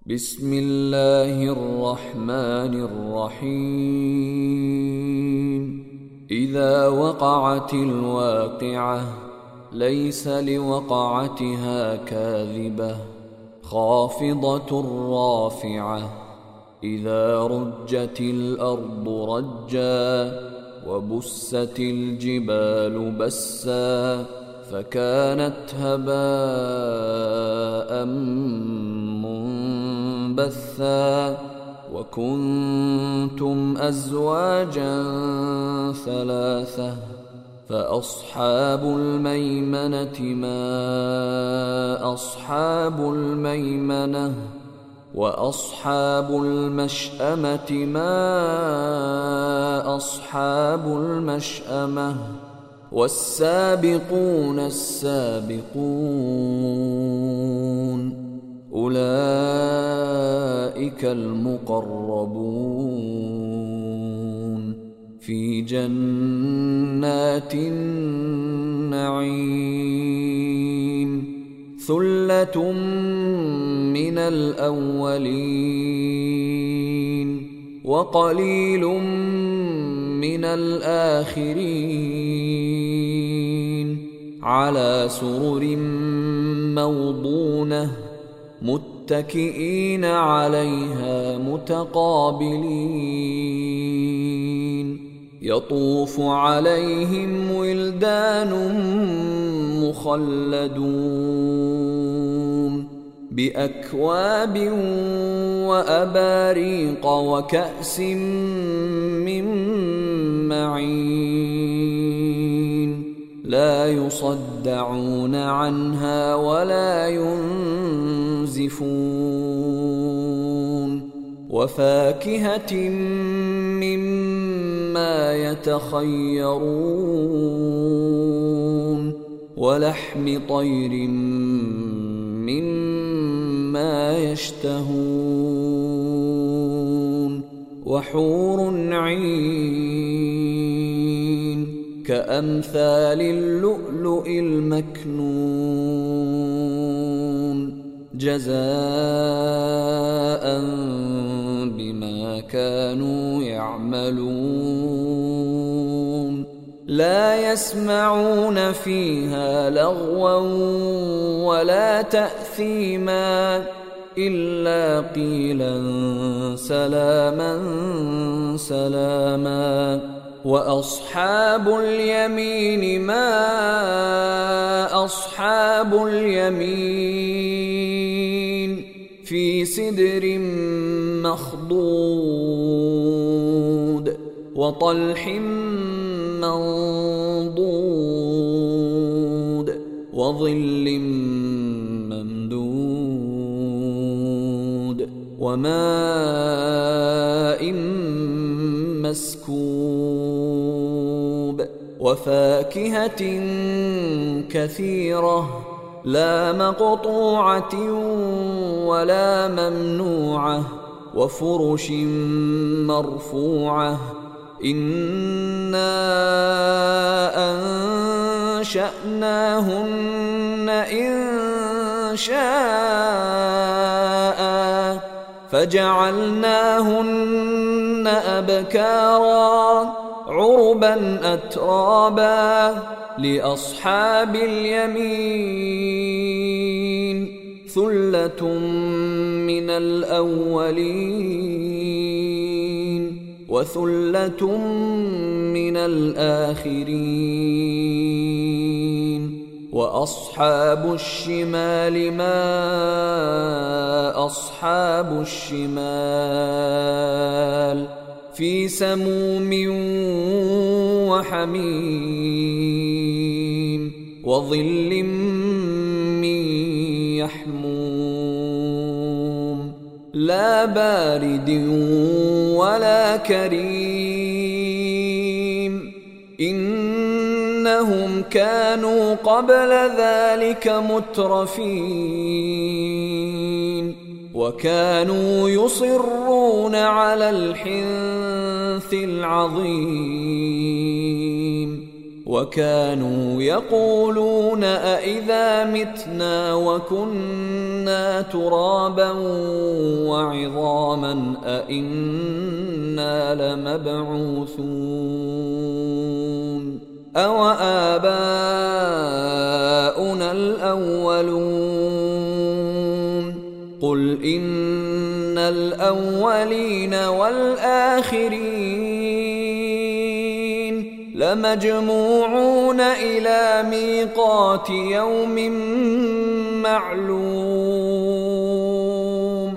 بسم الله الرحمن الرحيم. إذا وقعت الواقعة ليس لوقعتها كاذبة خافضة رافعة. إذا رجت الأرض رجا وبست الجبال بسا فكانت هباء منبثا وكنتم أزواجا ثلاثة فأصحاب الميمنة ما أصحاب الميمنة وأصحاب المشأمة ما أصحاب المشأمة والسابقون السابقون أولئك المقربون في جنات النعيم. ثلة من الأولين وقليل من الآخرين. على سرر موضونة متكئين عليها متقابلين. يطوف عليهم ولدان مخلدون بأكواب وأباريق وكأس من معين. لا يصدعون عنها ولا ينزفون. وفاكهة مما يتخيرون ولحم طير مما يشتهون. وحور عين كأمثال اللؤلؤ المكنون جزاء بما كانوا يعملون. لا يسمعون فيها لغوا ولا تأثيما إلا قيلا سلاما سلاما. وأصحاب اليمين ما أصحاب اليمين في سدر مخضود وطلح منضود وظل ممدود وماء مسكوب. وفاكهة كثيرة لا مقطوعة ولا ممنوعة وفرش مرفوعة. إنا أنشأناهن إن شاء فجعلناهن أبكارا عربا أترابا لأصحاب اليمين. ثلة من الأولين وثلة من الآخرين. وأصحاب الشمال ما أصحاب الشمال في سموم وحميم وظل من يحموم لا بارد ولا كريم. إنهم كانوا قبل ذلك مترفين وكانوا يصرون على الحنث العظيم. وكانوا يقولون أإذا متنا وكنا ترابا وعظاما أإنا لمبعوثون أوآباؤنا الأولون قل إن الأولين والآخرين لمجموعون إلى ميقات يوم معلوم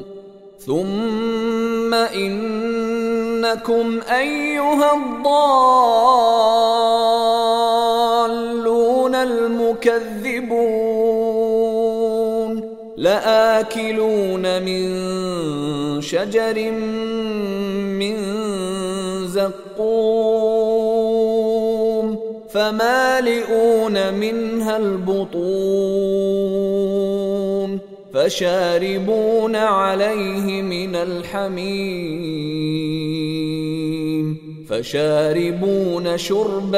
ثم إنكم أيها الضالون المكذبون لآكلون من شجر من زقوم فمالئون منها البطون فشاربون عليه من الحميم فشاربون شرب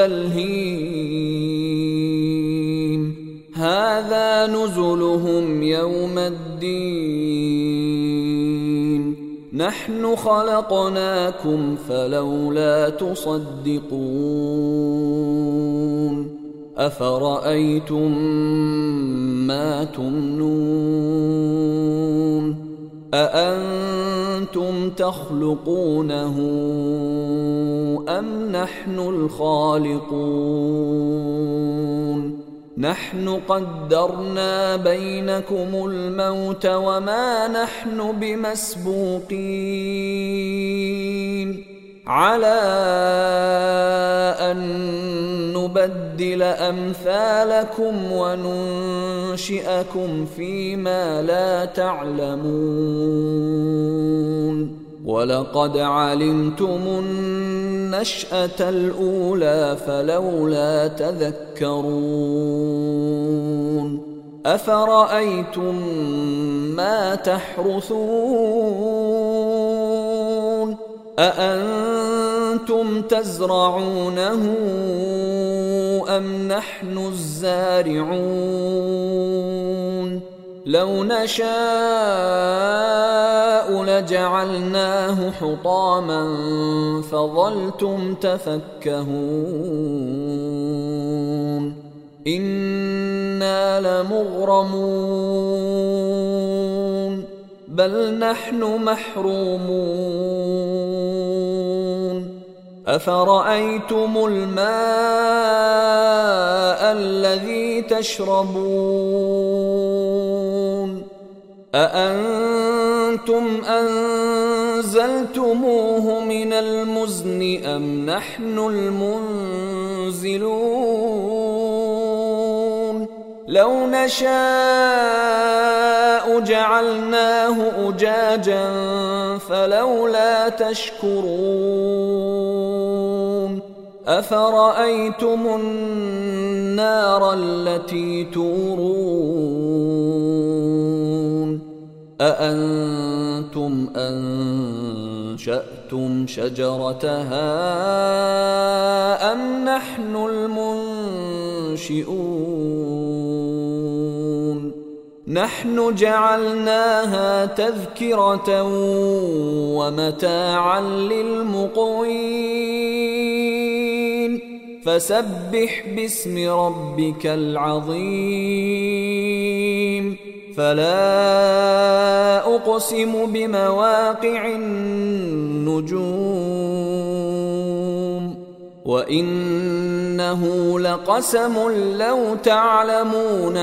الهيم هذا نزلهم يوم الدين نحن خلقناكم فلولا تصدقون أفرأيتم ما تمنون أأنتم تخلقونه أم نحن الخالقون نحن قدرنا بينكم الموت وما نحن بمسبوقين على أن نبدل أمثالكم وننشئكم فيما لا تعلمون ولقد علمتم النشأة الأولى فلولا تذكرون أفرأيتم ما تحرثون أأنتم تزرعونه أم نحن الزارعون لو نشاء لجعلناه حطاما فظلتم تفكهون إنا لمغرمون بل نحن محرومون أفرأيتم الماء الذي تشربون أأنتم أنزلتموه من المزن أم نحن المنزلون لو نشاء جعلناه أجاجا فلولا تشكرون أفرأيتم النار التي تورون أأنتم أنشأتم شجرتها أم نحن المنشئون نحن جعلناها تذكرة ومتاعا للمقوين فسبح باسم ربك العظيم فلا أقسم بمواقع النجوم وإنه لقسم لو تعلمون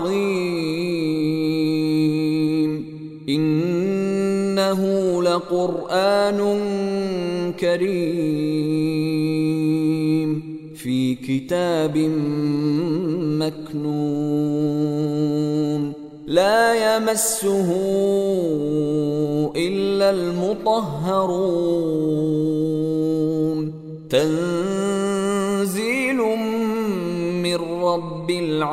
عظيم إنه لقرآن كريم في كتاب مكنون لا يمسه إلا المطهرون تنزيل من رب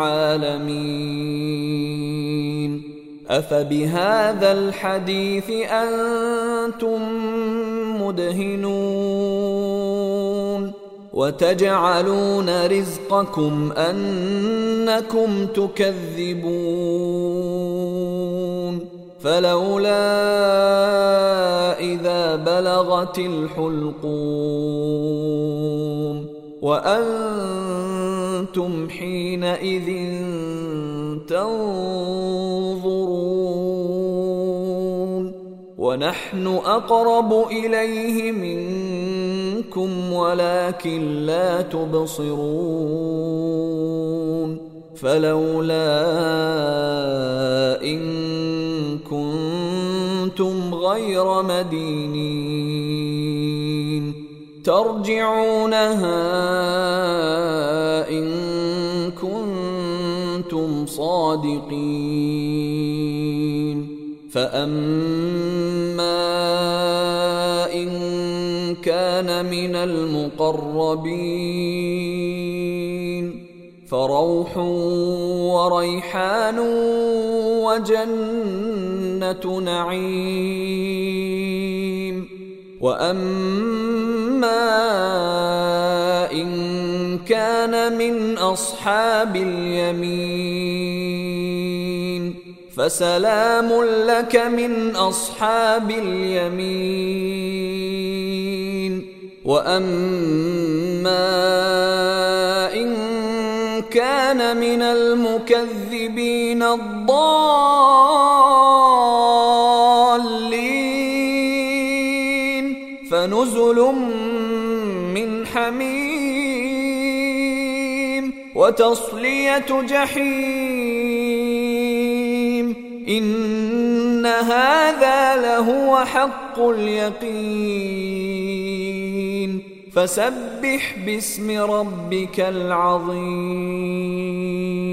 العالمين أفبهذا الحديث أنتم مدهنون وتجعلون رزقكم أنكم تكذبون فلولا إذا بلغت الحلقوم وأنتم حينئذ تنظرون ونحن أقرب إليه منكم ولكن لا تبصرون فلولا إن كنتم غير مدينين ترجعونها إن كنتم صادقين فأما إن كان من المقربين فروح وريحان وجنة نعيم وأما إن كان من أصحاب اليمين فسلام لك من أصحاب اليمين وأما إن كان من المكذبين الضالين فنزل من حميم وتصلية جحيم إن هذا لهو حق اليقين فسبح باسم ربك العظيم